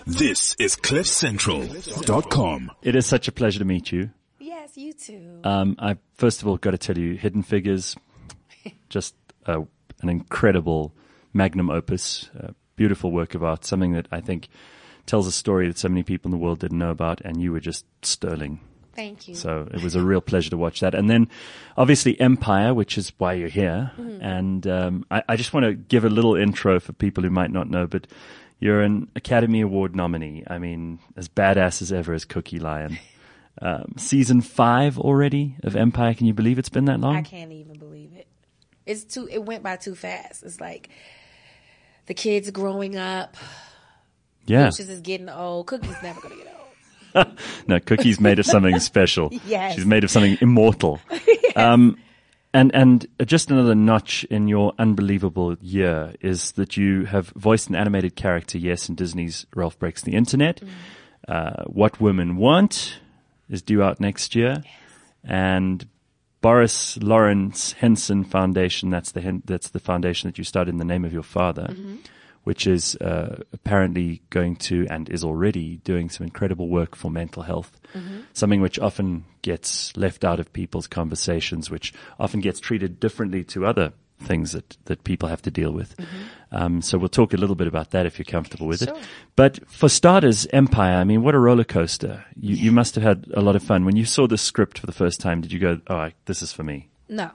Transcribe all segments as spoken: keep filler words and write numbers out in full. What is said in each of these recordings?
This is cliff central dot com. It is such a pleasure to meet you. Yes, you too. Um, I first of all got to tell you, Hidden Figures, just uh, an incredible magnum opus, a beautiful work of art, something that I think tells a story that so many people in the world didn't know about, and you were just sterling. Thank you. So it was a real pleasure to watch that. And then obviously Empire, which is why you're here. Mm-hmm. And um, I, I just want to give a little intro for people who might not know, but you're an Academy Award nominee. I mean, as badass as ever as Cookie Lion. Um, season five already of Empire. Can you believe it's been that long? I can't even believe it. It's too. It went by too fast. It's like the kids growing up. Yeah. Lucius is getting old. Cookie's never gonna get old. No, Cookie's made of something special. Yes. She's made of something immortal. Yes. Um, and, and just another notch in your unbelievable year is that you have voiced an animated character, yes, in Disney's Ralph Breaks the Internet. Mm. Uh, What Women Want is due out next year. Yes. And Boris Lawrence Henson Foundation, that's the, that's the foundation that you started in the name of your father. Mm-hmm. Which is uh, apparently going to and is already doing some incredible work for mental health, mm-hmm. something which often gets left out of people's conversations, which often gets treated differently to other things that, that people have to deal with. Mm-hmm. Um, so we'll talk a little bit about that if you're comfortable with sure. it. But for starters, Empire, I mean, what a roller coaster. You, you must have had a lot of fun. When you saw the script for the first time, did you go, oh, I, this is for me? No.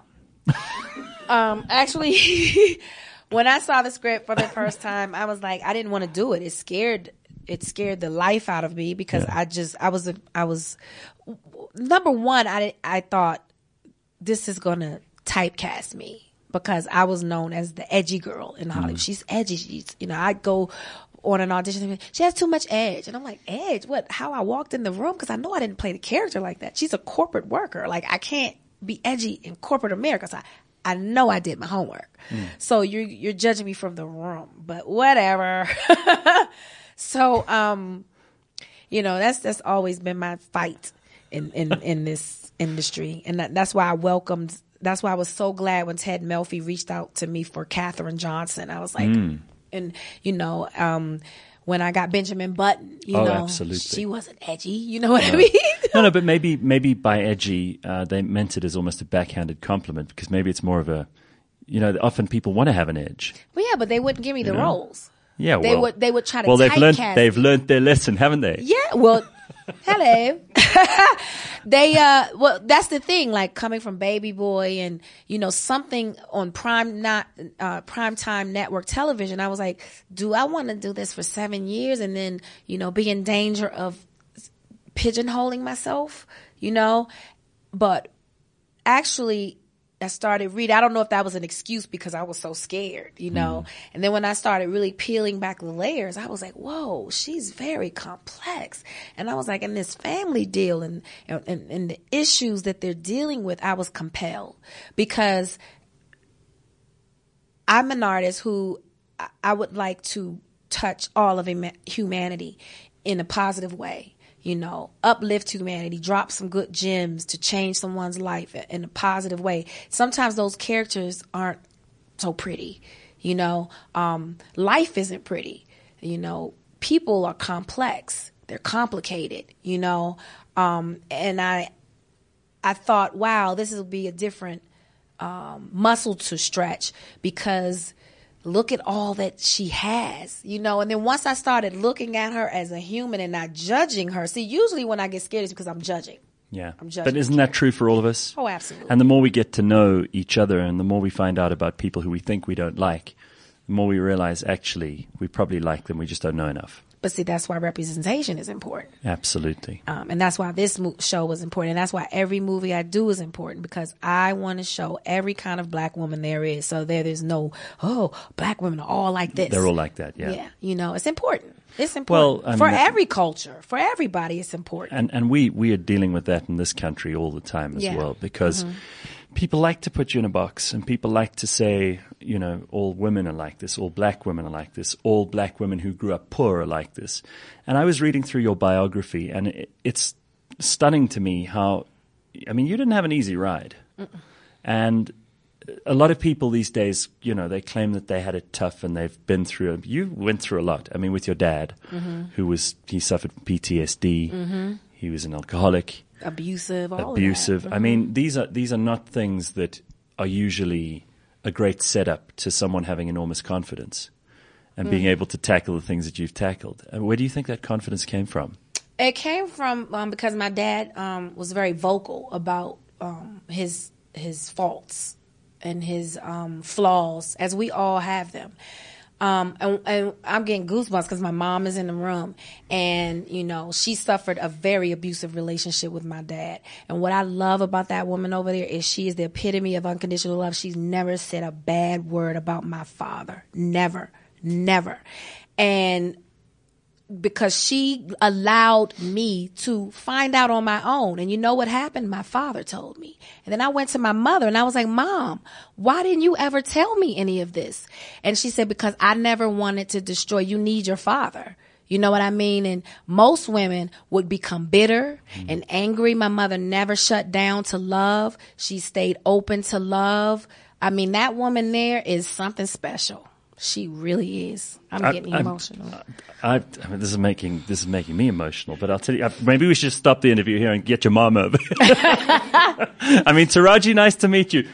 um, actually... When I saw the script for the first time, I was like, I didn't want to do it. It scared, it scared the life out of me because yeah. I just, I was, I was, number one, I, I thought this is going to typecast me because I was known as the edgy girl in Hollywood. Mm. She's edgy. She's, you know, I'd go on an audition and she has too much edge. And I'm like, edge? What? How I walked in the room? Because I know I didn't play the character like that. She's a corporate worker. Like I can't be edgy in corporate America. So I, I know I did my homework. Mm. So you're, you're judging me from the room, but whatever. So, um, you know, that's, that's always been my fight in, in, in this industry. And that, that's why I welcomed, that's why I was so glad when Ted Melfi reached out to me for Katherine Johnson. I was like, mm. and you know, um, when I got Benjamin Button, you oh, know, absolutely. She wasn't edgy. You know what no. I mean? no, no, but maybe, maybe by edgy, uh, they meant it as almost a backhanded compliment because maybe it's more of a, you know, often people want to have an edge. Well, yeah, but they wouldn't give me the you know? roles. Yeah, they well, would, they would try to well, they've learned, typecast they've learned their lesson, haven't they? Yeah, well, hello. They, uh, well, that's the thing, like coming from Baby Boy and, you know, something on prime, not, uh, primetime network television. I was like, do I want to do this for seven years and then, you know, be in danger of pigeonholing myself, you know? But actually, I started reading. I don't know if that was an excuse because I was so scared, you know. Mm. And then when I started really peeling back the layers, I was like, whoa, she's very complex. And I was like, in this family deal and, and, and the issues that they're dealing with, I was compelled because I'm an artist who I would like to touch all of humanity in a positive way. You know, uplift humanity, drop some good gems to change someone's life in a positive way. Sometimes those characters aren't so pretty, you know. Um, life isn't pretty, you know. People are complex. They're complicated, you know. Um, and I, I thought, wow, this will be a different um, muscle to stretch because look at all that she has, you know. And then once I started looking at her as a human and not judging her, see, usually when I get scared it's because I'm judging. Yeah. I'm judging. But isn't that true for all of us? Oh, absolutely. And the more we get to know each other and the more we find out about people who we think we don't like, the more we realize actually we probably like them, we just don't know enough. But see, that's why representation is important. Absolutely. Um, and that's why this mo- show was important. And that's why every movie I do is important because I want to show every kind of black woman there is. So there, there's no, oh, black women are all like this. They're all like that, yeah. Yeah. You know, it's important. It's important. Well, um, for every culture, for everybody, it's important. And, and we, we are dealing with that in this country all the time as yeah. well because mm-hmm. people like to put you in a box and people like to say, you know, all women are like this, all black women are like this, all black women who grew up poor are like this. And I was reading through your biography and it, it's stunning to me how, I mean, you didn't have an easy ride. Mm-mm. And a lot of people these days, you know, they claim that they had it tough and they've been through it. You went through a lot. I mean, with your dad, mm-hmm. who was, he suffered from P T S D. Mm-hmm. He was an alcoholic. Abusive, all Abusive. of that. Mm-hmm. I mean, these are, these are not things that are usually a great setup to someone having enormous confidence and mm. being able to tackle the things that you've tackled. And where do you think that confidence came from? It came from um, because my dad um, was very vocal about um, his his faults and his um, flaws, as we all have them. Um, and, and I'm getting goosebumps because my mom is in the room, and you know she suffered a very abusive relationship with my dad. And what I love about that woman over there is she is the epitome of unconditional love. She's never said a bad word about my father, never, never, and because she allowed me to find out on my own. And you know what happened? My father told me. And then I went to my mother and I was like, Mom, why didn't you ever tell me any of this? And she said, because I never wanted to destroy. You need your father. You know what I mean? And most women would become bitter mm. and angry. My mother never shut down to love. She stayed open to love. I mean, that woman there is something special. She really is. I'm I, getting emotional. I, I, I mean, this is making this is making me emotional. But I'll tell you, maybe we should stop the interview here and get your mom over. I mean, Taraji, nice to meet you.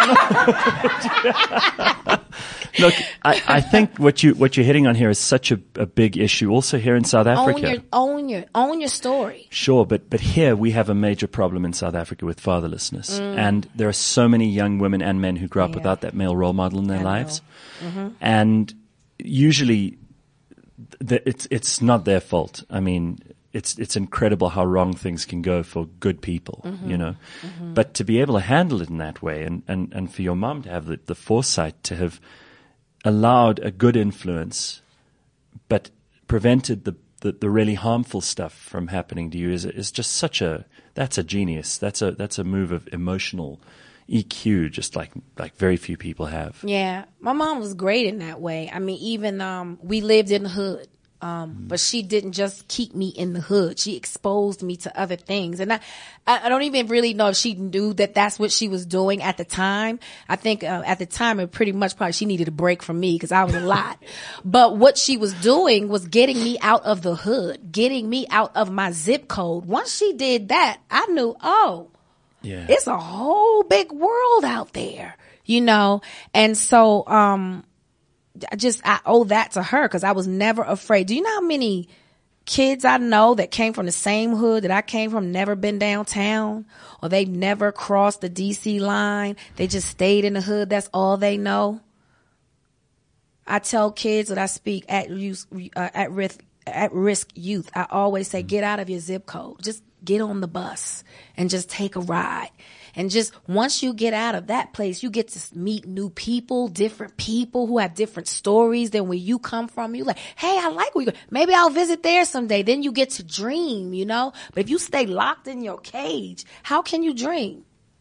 Look, I, I think what you what you're hitting on here is such a, a big issue. Also here in South Africa, own your own your own your story. Sure, but but here we have a major problem in South Africa with fatherlessness, mm. and there are so many young women and men who grow up yeah. without that male role model in their I lives. Mm-hmm. And usually th- it's it's not their fault. I mean, it's it's incredible how wrong things can go for good people, mm-hmm. you know. Mm-hmm. But to be able to handle it in that way, and, and, and for your mom to have the, the foresight to have allowed a good influence but prevented the, the, the really harmful stuff from happening to you is is just such a that's a genius. That's a that's a move of emotional E Q, just like like very few people have. Yeah, my mom was great in that way. I mean, even um, we lived in the hood, um, mm. but she didn't just keep me in the hood. She exposed me to other things, and I, I don't even really know if she knew that that's what she was doing at the time. I think uh, at the time, it pretty much probably she needed a break from me because I was a lot. But what she was doing was getting me out of the hood, getting me out of my zip code. Once she did that, I knew, oh. Yeah. It's a whole big world out there, you know? And so, um, I just, I owe that to her because I was never afraid. Do you know how many kids I know that came from the same hood that I came from, never been downtown, or they never crossed the D C line? They just stayed in the hood. That's all they know. I tell kids that I speak at youth, uh, at risk, at risk youth. I always say, get out of your zip code. Just get on the bus and just take a ride. And just once you get out of that place, you get to meet new people, different people who have different stories than where you come from. You're like, hey, I like where you go. Maybe I'll visit there someday. Then you get to dream, you know? But if you stay locked in your cage, how can you dream?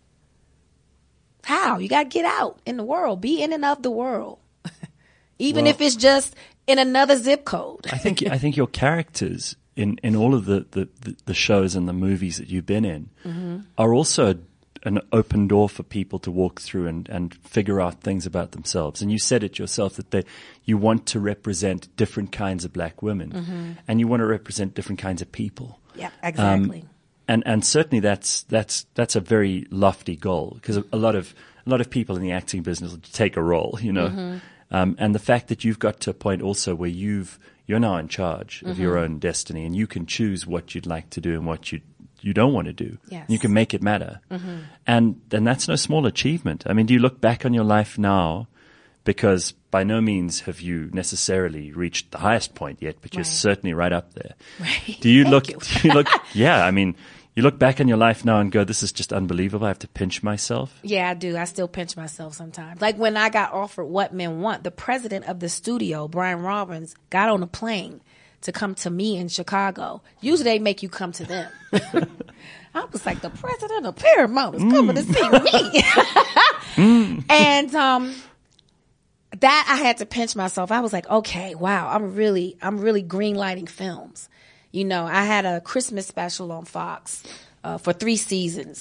How? You got to get out in the world. Be in and of the world. Even well, if it's just in another zip code. I think I think your characters in, in all of the, the, the shows and the movies that you've been in mm-hmm. are also an open door for people to walk through and, and figure out things about themselves. And you said it yourself that they, you want to represent different kinds of black women mm-hmm. and you want to represent different kinds of people. Yeah, exactly. Um, and, and certainly that's, that's, that's a very lofty goal because a, a lot of, a lot of people in the acting business take a role, you know, mm-hmm. um, and the fact that you've got to a point also where you've, you're now in charge of mm-hmm. your own destiny and you can choose what you'd like to do and what you you don't want to do. Yes. You can make it matter. Mm-hmm. And and that's no small achievement. I mean, do you look back on your life now, because by no means have you necessarily reached the highest point yet, but you're right. certainly right up there. Right. Do you Thank look you. do you look yeah, I mean, you look back on your life now and go, this is just unbelievable. I have to pinch myself. Yeah, I do. I still pinch myself sometimes. Like when I got offered What Men Want, the president of the studio, Brian Robbins, got on a plane to come to me in Chicago. Usually they make you come to them. I was like, the president of Paramount is coming mm. to see me. mm. And um, that I had to pinch myself. I was like, okay, wow, I'm really, I'm really greenlighting films. You know, I had a Christmas special on Fox uh, for three seasons.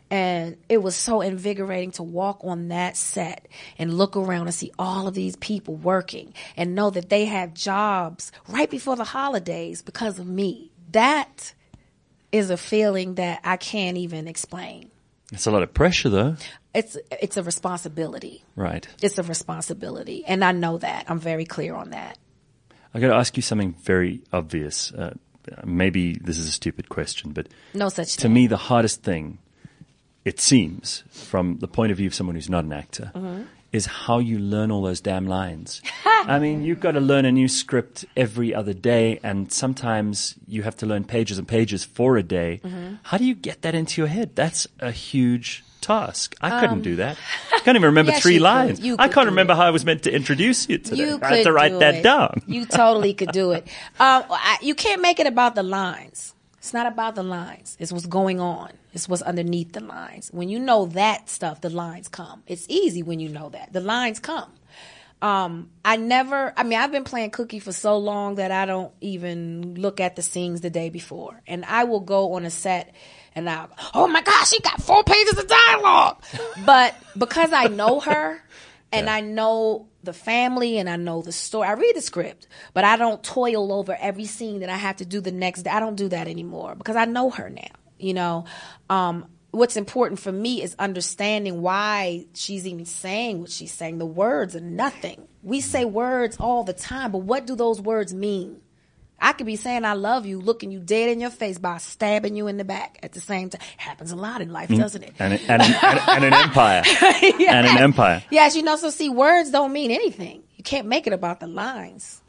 And it was so invigorating to walk on that set and look around and see all of these people working and know that they have jobs right before the holidays because of me. That is a feeling that I can't even explain. It's a lot of pressure, though. It's it's a responsibility. Right. It's a responsibility. And I know that. I'm very clear on that. I got to ask you something very obvious. Uh, maybe this is a stupid question, but no such to thing. me, the hardest thing, it seems, from the point of view of someone who's not an actor, mm-hmm. is how you learn all those damn lines. I mean, you've got to learn a new script every other day, and sometimes you have to learn pages and pages for a day. Mm-hmm. How do you get that into your head? That's a huge task. I couldn't um, do that. I can't even remember yes, three lines. Could. I can't remember it. how I was meant to introduce you today. You I had to write that it. down. You totally could do it. Um, I, you can't make it about the lines. It's not about the lines. It's what's going on. It's what's underneath the lines. When you know that stuff, the lines come. It's easy when you know that. The lines come. Um, I never, I mean, I've been playing Cookie for so long that I don't even look at the scenes the day before. And I will go on a set and I'll, oh my gosh, she got four pages of dialogue. But because I know her and yeah. I know the family and I know the story, I read the script, but I don't toil over every scene that I have to do the next day. I don't do that anymore because I know her now, you know. Um, what's important for me is understanding why she's even saying what she's saying. The words are nothing. We say words all the time, but what do those words mean? I could be saying I love you, looking you dead in your face by stabbing you in the back at the same time. Happens a lot in life, doesn't it? And, and, and, and an empire. yes. And an empire. Yes, you know, so see, words don't mean anything. You can't make it about the lines.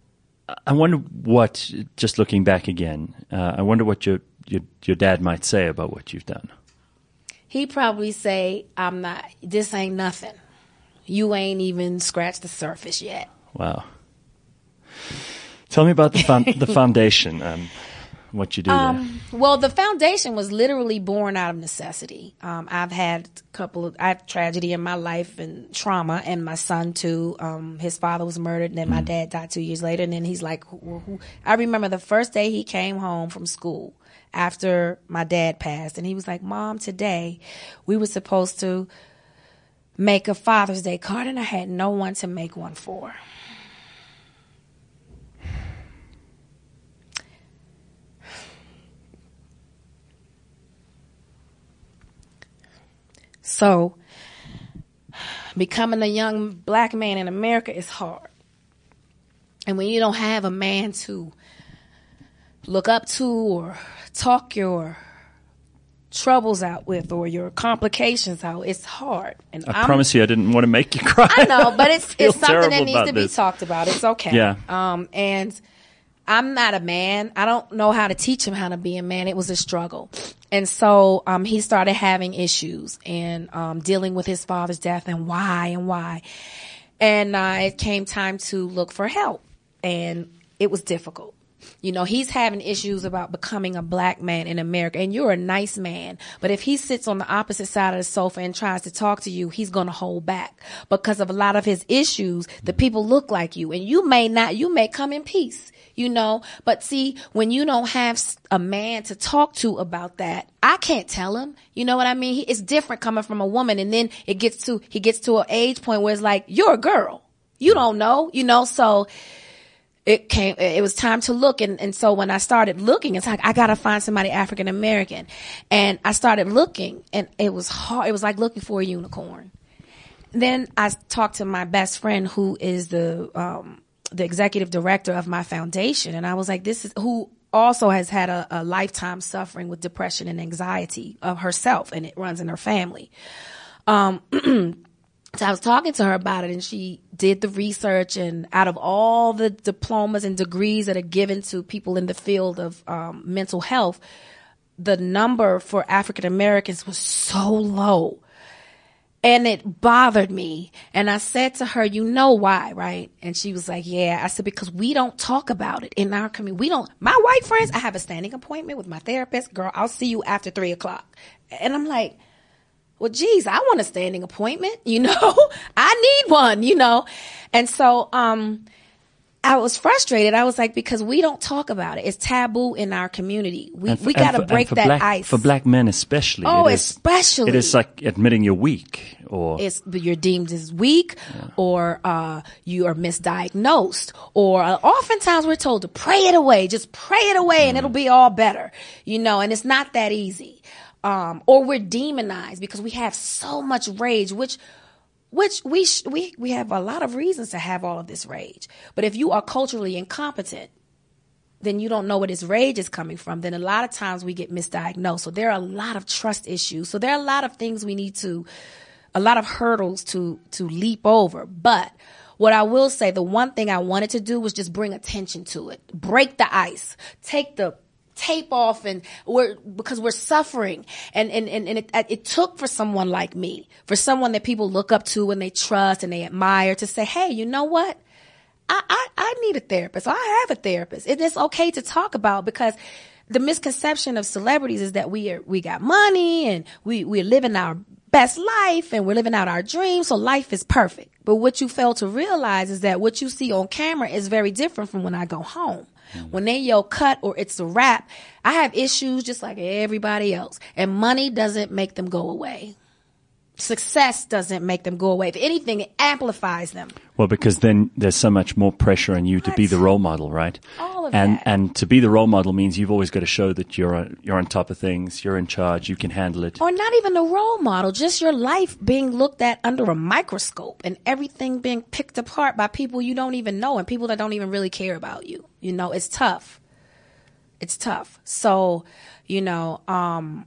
I wonder what, just looking back again, uh, I wonder what your, your your dad might say about what you've done. He'd probably say, I'm not, this ain't nothing. You ain't even scratched the surface yet. Wow. Tell me about the fun, the foundation, um, what you do um, there. Well, the foundation was literally born out of necessity. Um, I've had a couple of, I had tragedy in my life and trauma, and my son too. Um, his father was murdered, and then my mm. dad died two years later. And then he's like, who, who? I remember the first day he came home from school after my dad passed, and he was like, Mom, today we were supposed to make a Father's Day card, and I had no one to make one for. So, becoming a young black man in America is hard. And when you don't have a man to look up to or talk your troubles out with or your complications out, it's hard. And I I'm, promise you I didn't want to make you cry. I know, but it's it's something that needs to this. be talked about. It's okay. Yeah. Um, and I'm not a man. I don't know how to teach him how to be a man. It was a struggle. And so um, he started having issues and um, dealing with his father's death and why and why. And uh, it came time to look for help. And it was difficult. You know, he's having issues about becoming a black man in America. And you're a nice man. But if he sits on the opposite side of the sofa and tries to talk to you, he's going to hold back. Because of a lot of his issues, the people look like you. And you may not, you may come in peace. You know, but see, when you don't have a man to talk to about that, I can't tell him. You know what I mean? He, it's different coming from a woman. And then it gets to, he gets to an age point where it's like, you're a girl. You don't know, you know, so it came, it was time to look. And, and so when I started looking, it's like, I got to find somebody African American. And I started looking and it was hard. It was like looking for a unicorn. Then I talked to my best friend who is the, um, the executive director of my foundation. And I was like, this is who also has had a, a lifetime suffering with depression and anxiety of herself, and it runs in her family. Um, so I was talking to her about it, and she did the research, and out of all the diplomas and degrees that are given to people in the field of um, mental health, the number for African Americans was so low. And it bothered me. And I said to her, you know why, right? And she was like, yeah. I said, because we don't talk about it in our community. We don't, my white friends, I have a standing appointment with my therapist. Girl, I'll see you after three o'clock. And I'm like, well, geez, I want a standing appointment. You know, I need one, you know? And so, um, I was frustrated. I was like, because we don't talk about it. It's taboo in our community. We And for- we and got to for- and break for that black, ice. For black men especially. Oh, it is, especially. It is like admitting you're weak or... It's you're deemed as weak, yeah. or uh, you are misdiagnosed, or uh, oftentimes we're told to pray it away. Just pray it away, mm. and it'll be all better. You know, and it's not that easy. Um, or we're demonized because we have so much rage, which. Which we sh- we we have a lot of reasons to have all of this rage. But if you are culturally incompetent, then you don't know where this rage is coming from. Then a lot of times we get misdiagnosed. So there are a lot of trust issues. So there are a lot of things we need to, a lot of hurdles to to leap over. But what I will say, the one thing I wanted to do was just bring attention to it, break the ice, take the tape off, and we're because we're suffering, and and and, and it, it took for someone like me, for someone that people look up to and they trust and they admire, to say, hey, you know what, I I, I need a therapist. I have a therapist. It is okay to talk about, because the misconception of celebrities is that we are we got money and we we're living our best life and we're living out our dreams, so life is perfect. But what you fail to realize is that what you see on camera is very different from when I go home. When they yell cut or it's a wrap, I have issues just like everybody else. And money doesn't make them go away. Success doesn't make them go away. If anything, it amplifies them. Well, because then there's so much more pressure on you what? to be the role model, right? All of and, that. And to be the role model means you've always got to show that you're on, you're on top of things, you're in charge, you can handle it. Or not even a role model, just your life being looked at under a microscope and everything being picked apart by people you don't even know and people that don't even really care about you. You know, it's tough. It's tough. So, you know, um,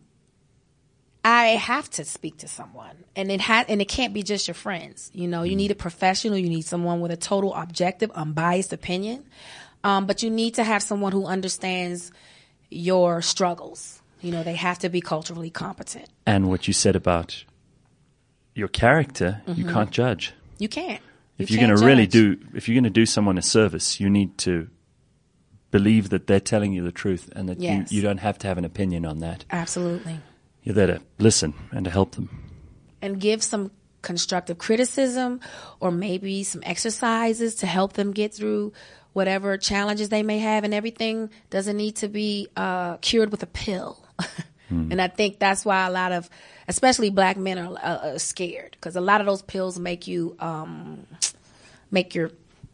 I have to speak to someone, and it ha- and it can't be just your friends. You know, you need a professional. You need someone with a total objective, unbiased opinion. Um, but you need to have someone who understands your struggles. You know, they have to be culturally competent. And what you said about your character, mm-hmm. you can't judge. You can't. You if you're going to really do, if you're going to do someone a service, you need to believe that they're telling you the truth, and that yes. you, you don't have to have an opinion on that. Absolutely. You're there to listen and to help them. And give some constructive criticism, or maybe some exercises to help them get through whatever challenges they may have. And everything doesn't need to be uh, cured with a pill. hmm. And I think that's why a lot of, especially black men, are uh, scared, because a lot of those pills make you um, make your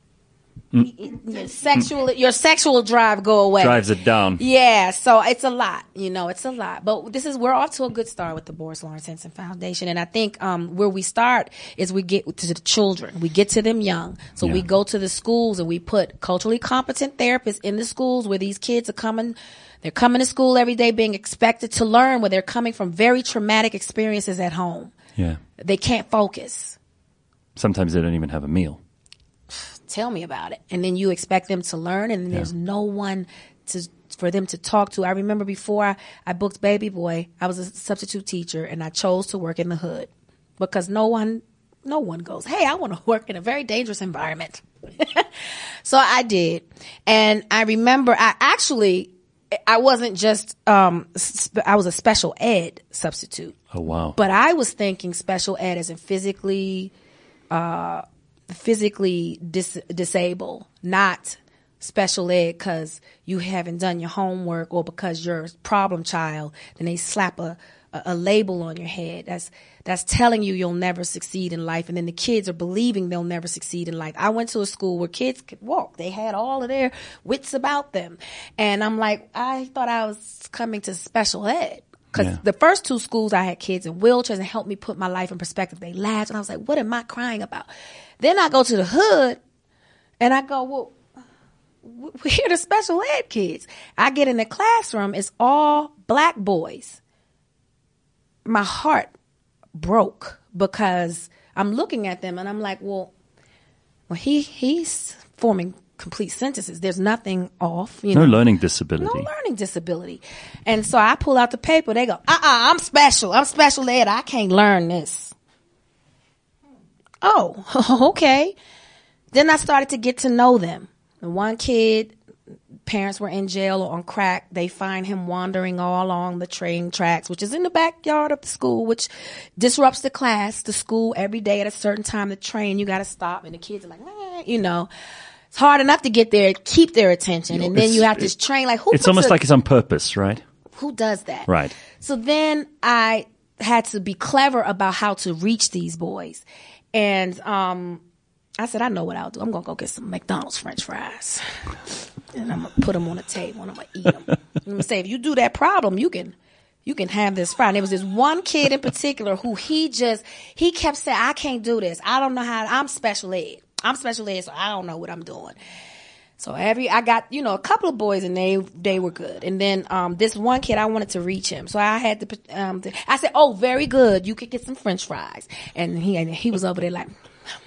Your sexual, your sexual drive go away. Drives it down. Yeah, so it's a lot, you know, it's a lot. But this is, we're off to a good start with the Boris Lawrence Henson Foundation. And I think um, where we start is we get to the children. We get to them young. So yeah. we go to the schools and we put culturally competent therapists in the schools where these kids are coming. They're coming to school every day being expected to learn, where they're coming from very traumatic experiences at home. Yeah. They can't focus. Sometimes they don't even have a meal. Tell me about it. And then you expect them to learn, and there's yeah. no one to for them to talk to. I remember before I, I booked Baby Boy, I was a substitute teacher, and I chose to work in the hood because no one no one goes, hey, I want to work in a very dangerous environment. So I did. And I remember I actually, I wasn't just, um, I was a special ed substitute. Oh, wow. But I was thinking special ed as in physically, uh, physically dis- disabled, not special ed because you haven't done your homework or because you're a problem child. Then they slap a, a, a label on your head. That's that's telling you you'll never succeed in life. And then the kids are believing they'll never succeed in life. I went to a school where kids could walk. They had all of their wits about them. And I'm like, I thought I was coming to special ed. Because yeah. the first two schools, I had kids in wheelchairs and helped me put my life in perspective. They laughed, and I was like, what am I crying about? Then I go to the hood, and I go, well, we're the special ed kids. I get in the classroom, it's all black boys. My heart broke because I'm looking at them, and I'm like, well, well, he he's forming complete sentences. There's nothing off. You no know? learning disability. No learning disability. And so I pull out the paper. They go, uh-uh, I'm special. I'm special ed. I can't learn this. Oh, okay. Then I started to get to know them. And one kid, parents were in jail or on crack. They find him wandering all along the train tracks, which is in the backyard of the school, which disrupts the class. The school every day at a certain time, the train, you got to stop. And the kids are like, eh, you know. it's hard enough to get their, keep their attention. And then It's- you have to it- train, like who It's puts almost a- like it's on purpose, right? who does that? Right. So then I had to be clever about how to reach these boys. And, um, I said, I know what I'll do. I'm going to go get some McDonald's French fries. And I'm going to put them on the table and I'm going to eat them. I'm going to say, if you do that problem, you can, you can have this fry. And there was this one kid in particular who he just, he kept saying, I can't do this. I don't know how, I'm special ed. I'm special ed, so I don't know what I'm doing. So every, I got, you know, a couple of boys and they, they were good. And then, um, this one kid, I wanted to reach him. So I had to, um, I said, oh, very good. You could get some French fries. And he, and he was over there like,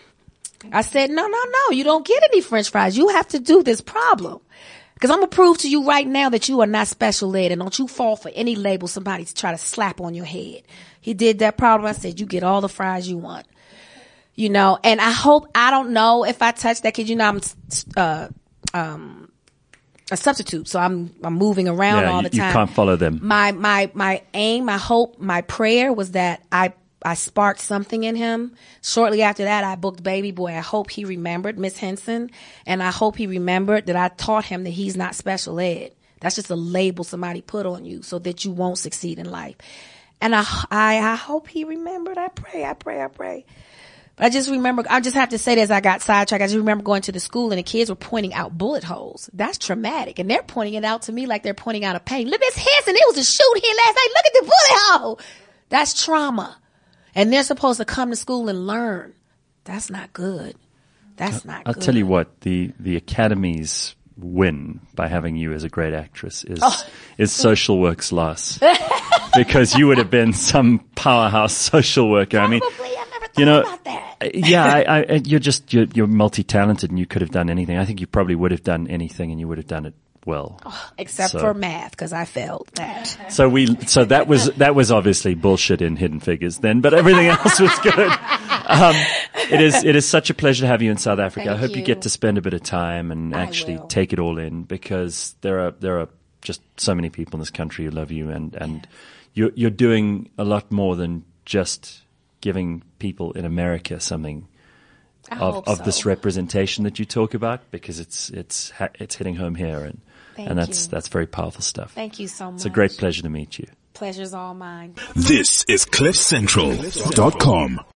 I said, no, no, no, you don't get any French fries. You have to do this problem. Because I'm going to prove to you right now that you are not special ed, and don't you fall for any label somebody to try to slap on your head. He did that problem. I said, you get all the fries you want. You know, and I hope, I don't know if I touched that kid. You know, I'm, uh, um, a substitute. So I'm, I'm moving around Yeah, all you, the you time. can't follow them. My, my, my aim, my hope, my prayer was that I, I sparked something in him. Shortly after that, I booked Baby Boy. I hope he remembered Miss Henson, and I hope he remembered that I taught him that he's not special ed. That's just a label somebody put on you so that you won't succeed in life. And I, I, I hope he remembered. I pray, I pray, I pray. But I just remember, I just have to say this, I got sidetracked. I just remember going to the school and the kids were pointing out bullet holes. That's traumatic. And they're pointing it out to me like they're pointing out a pain. Look, Miss Henson, it was a shoot here last night. Look at the bullet hole. That's trauma. And they're supposed to come to school and learn. That's not good. That's not I'll good. tell you what, the, the Academy's win by having you as a great actress is, Oh. is social work's loss. Because you would have been some powerhouse social worker. I mean, Probably. I never thought you know, about that. yeah, I, I, you're just, you're, you're multi-talented and you could have done anything. I think you probably would have done anything and you would have done it well. Except So- for math, because I failed that. So we, so that was, that was obviously bullshit in Hidden Figures then, but everything else was good. Um, it is, it is such a pleasure to have you in South Africa. Thank I hope you. you. get to spend a bit of time and I actually will. take it all in, because there are, there are just so many people in this country who love you, and, and you're, you're doing a lot more than just giving people in America something I of, hope of so. this representation that you talk about, because it's, it's, ha- it's hitting home here, and, Thank and that's, you. that's very powerful stuff. Thank you so much. It's a great pleasure to meet you. Pleasure's all mine. This is cliff central dot com.